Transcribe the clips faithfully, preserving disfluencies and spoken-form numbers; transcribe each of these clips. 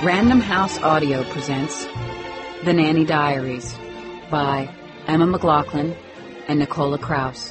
Random House Audio presents The Nanny Diaries by Emma McLaughlin and Nicola Kraus.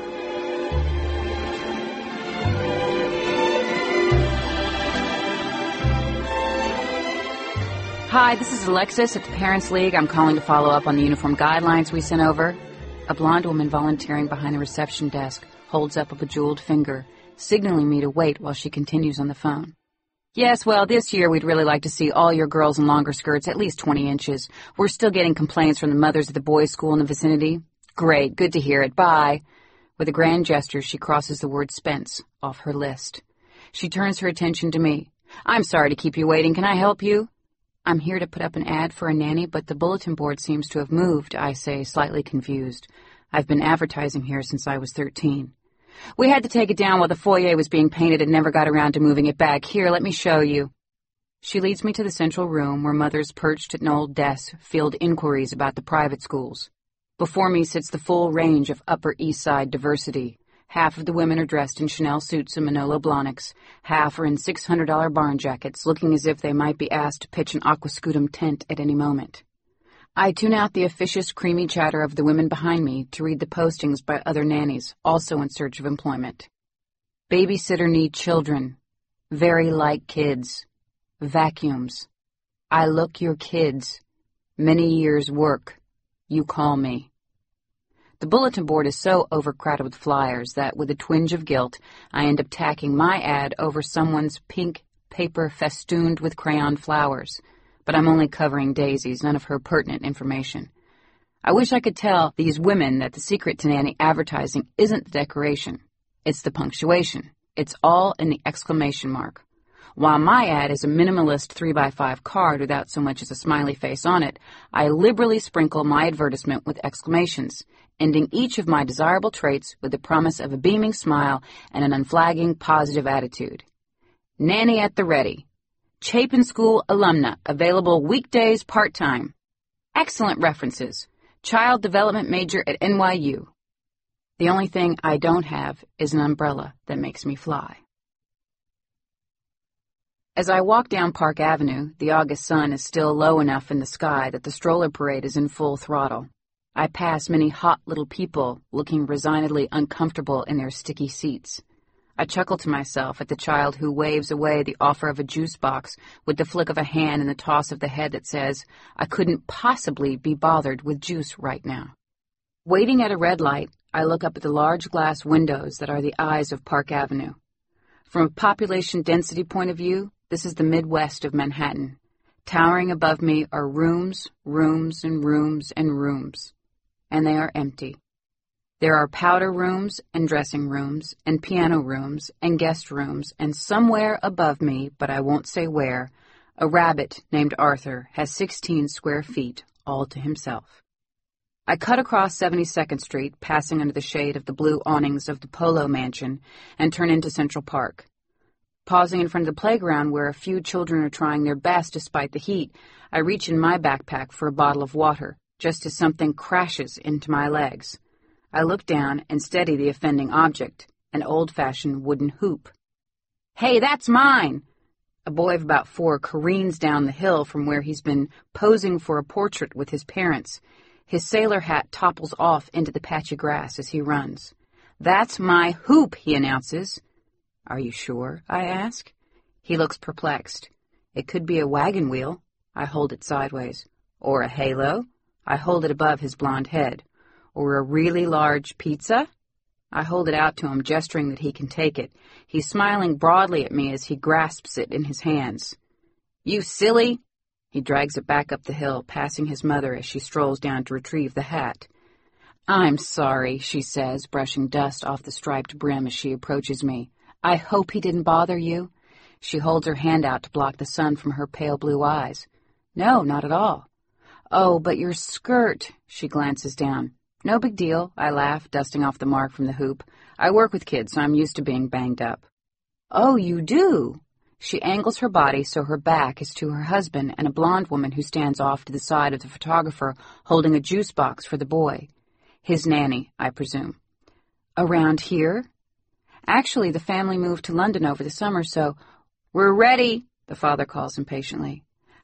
Hi, this is Alexis at the Parents League. I'm calling to follow up on the uniform guidelines we sent over. A blonde woman volunteering behind the reception desk holds up a bejeweled finger, signaling me to wait while she continues on the phone. Yes, well, this year we'd really like to see all your girls in longer skirts, at least twenty inches. We're still getting complaints from the mothers at the boys' school in the vicinity. Great, good to hear it. Bye. With a grand gesture, she crosses the word Spence off her list. She turns her attention to me. I'm sorry to keep you waiting. Can I help you? I'm here to put up an ad for a nanny, but the bulletin board seems to have moved, I say, slightly confused. I've been advertising here since I was thirteen. We had to take it down while the foyer was being painted and never got around to moving it back. Here, let me show you. She leads me to the central room where mothers perched at an old desk field inquiries about the private schools. Before me sits the full range of Upper East Side diversity. Half of the women are dressed in Chanel suits and Manolo Blahniks. Half are in six hundred dollar barn jackets, looking as if they might be asked to pitch an aquascutum tent at any moment. I tune out the officious, creamy chatter of the women behind me to read the postings by other nannies, also in search of employment. Babysitter need children. Very like kids. Vacuums. I look your kids. Many years work. You call me. The bulletin board is so overcrowded with flyers that, with a twinge of guilt, I end up tacking my ad over someone's pink paper festooned with crayon flowers. But I'm only covering daisies, none of her pertinent information. I wish I could tell these women that the secret to nanny advertising isn't the decoration. It's the punctuation. It's all in the exclamation mark. While my ad is a minimalist three by five card without so much as a smiley face on it, I liberally sprinkle my advertisement with exclamations, ending each of my desirable traits with the promise of a beaming smile and an unflagging positive attitude. Nanny at the ready. Chapin School alumna, available weekdays part-time. Excellent references. Child development major at N Y U. The only thing I don't have is an umbrella that makes me fly. As I walk down Park Avenue, the August sun is still low enough in the sky that the stroller parade is in full throttle. I pass many hot little people looking resignedly uncomfortable in their sticky seats. I chuckle to myself at the child who waves away the offer of a juice box with the flick of a hand and the toss of the head that says, I couldn't possibly be bothered with juice right now. Waiting at a red light, I look up at the large glass windows that are the eyes of Park Avenue. From a population density point of view, this is the Midwest of Manhattan. Towering above me are rooms, rooms, and rooms, and rooms. And they are empty. There are powder rooms and dressing rooms and piano rooms and guest rooms, and somewhere above me, but I won't say where, a rabbit named Arthur has sixteen square feet all to himself. I cut across seventy-second Street, passing under the shade of the blue awnings of the Polo Mansion, and turn into Central Park. Pausing in front of the playground where a few children are trying their best despite the heat, I reach in my backpack for a bottle of water, just as something crashes into my legs. I look down and steady the offending object, an old-fashioned wooden hoop. Hey, that's mine! A boy of about four careens down the hill from where he's been posing for a portrait with his parents. His sailor hat topples off into the patchy grass as he runs. That's my hoop, he announces. Are you sure? I ask. He looks perplexed. It could be a wagon wheel. I hold it sideways. Or a halo. I hold it above his blond head. Or a really large pizza? I hold it out to him, gesturing that he can take it. He's smiling broadly at me as he grasps it in his hands. You silly! He drags it back up the hill, passing his mother as she strolls down to retrieve the hat. I'm sorry, she says, brushing dust off the striped brim as she approaches me. I hope he didn't bother you. She holds her hand out to block the sun from her pale blue eyes. No, not at all. Oh, but your skirt, she glances down. No big deal, I laugh, dusting off the mark from the hoop. I work with kids, so I'm used to being banged up. Oh, you do? She angles her body so her back is to her husband and a blonde woman who stands off to the side of the photographer holding a juice box for the boy. His nanny, I presume. Around here? Actually, the family moved to London over the summer, so... We're ready, the father calls impatiently.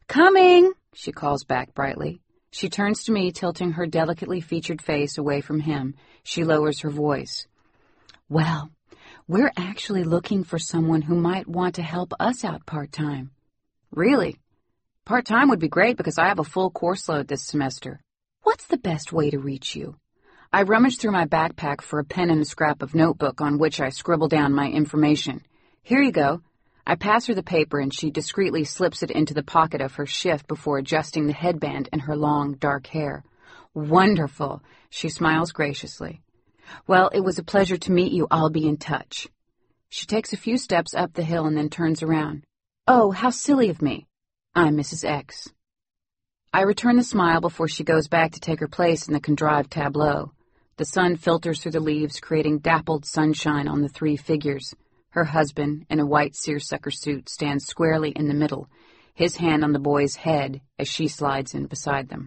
Coming, she calls back brightly. She turns to me, tilting her delicately featured face away from him. She lowers her voice. Well, we're actually looking for someone who might want to help us out part-time. Really? Part-time would be great because I have a full course load this semester. What's the best way to reach you? I rummage through my backpack for a pen and a scrap of notebook on which I scribble down my information. Here you go. I pass her the paper and she discreetly slips it into the pocket of her shift before adjusting the headband in her long, dark hair. Wonderful. She smiles graciously. Well, it was a pleasure to meet you. I'll be in touch. She takes a few steps up the hill and then turns around. Oh, how silly of me. I'm Missus X. I return the smile before she goes back to take her place in the contrived tableau. The sun filters through the leaves, creating dappled sunshine on the three figures. Her husband, in a white seersucker suit, stands squarely in the middle, his hand on the boy's head as she slides in beside them.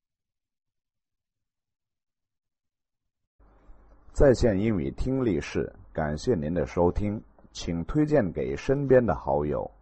在线英语听力室，感谢您的收听，请推荐给身边的好友。